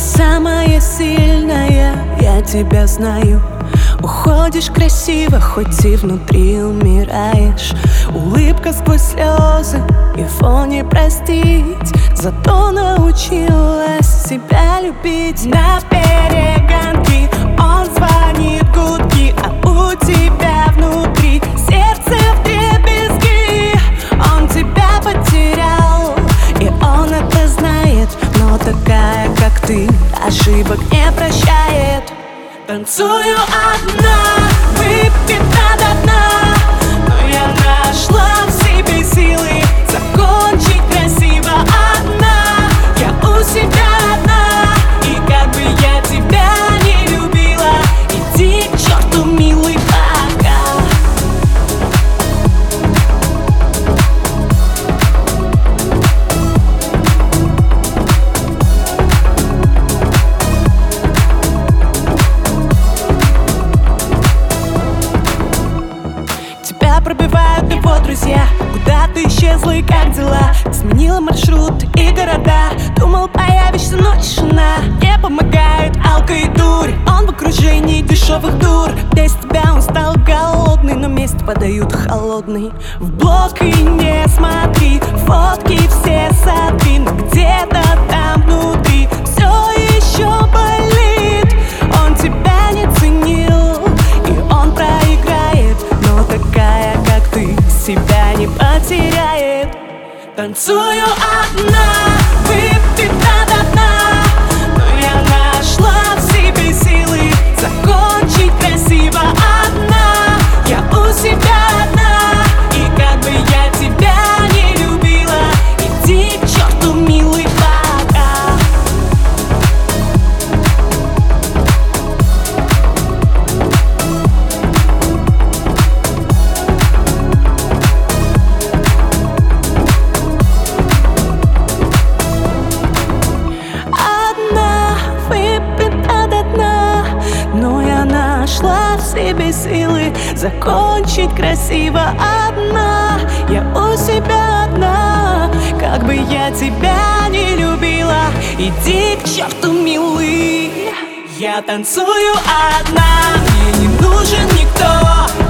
самая сильная, я тебя знаю. Уходишь красиво, хоть и внутри умираешь. Улыбка сквозь слезы, его не простить. Зато научилась себя любить. На перегонки он звонит гудки, а у тебя внутри сердце вдребезги. Он тебя потерял, и он это знает. Но такая, как ты, ошибок не прощает. Танцую одна, выпита до дна, но я нашла в себе силы закончить красиво одна. Я у себя одна, и как бы я тебя не любила, иди к черту, милый, пока. Тебя пробивают его друзья. Куда ты исчезла и как дела? Сменила маршрут и города. Думал, появишься, но тишина. Не помогает алко и дурь. Он в окружении дешевых дур. Без тебя он стал голодный, но месть подают холодный. В блог и не смотри, фотки все сотри, но где-то там внутри все еще болит. Он тебя не ценил, и он проиграет. Но такая, как ты, себя не потеряет. Танцую одна, выпита до дна, но я нашла в себе силы закончить красиво одна. Я у себя одна, и как бы я тебя не любила, иди к черту, милый, пока. Нашла в себе силы закончить красиво одна. Я у себя одна, как бы я тебя не любила, иди к черту, милый. Я танцую одна, мне не нужен никто.